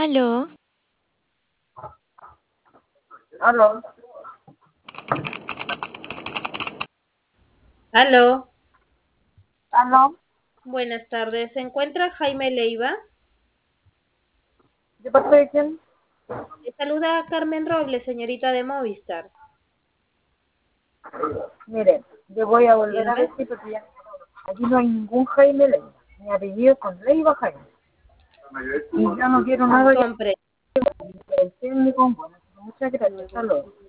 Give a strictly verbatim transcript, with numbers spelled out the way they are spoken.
Aló, Aló, Aló, aló, buenas tardes. ¿Se encuentra Jaime Leiva? ¿de parte de quién? Le saluda a Carmen Robles, señorita de Movistar. Mire, yo voy a volver a Dígame. decir porque ya aquí no hay ningún Jaime Leiva. Mi apellido es con Leiva Jaime. Y yo no quiero nada que Compre. ver ni con bueno. Muchas gracias, hasta luego.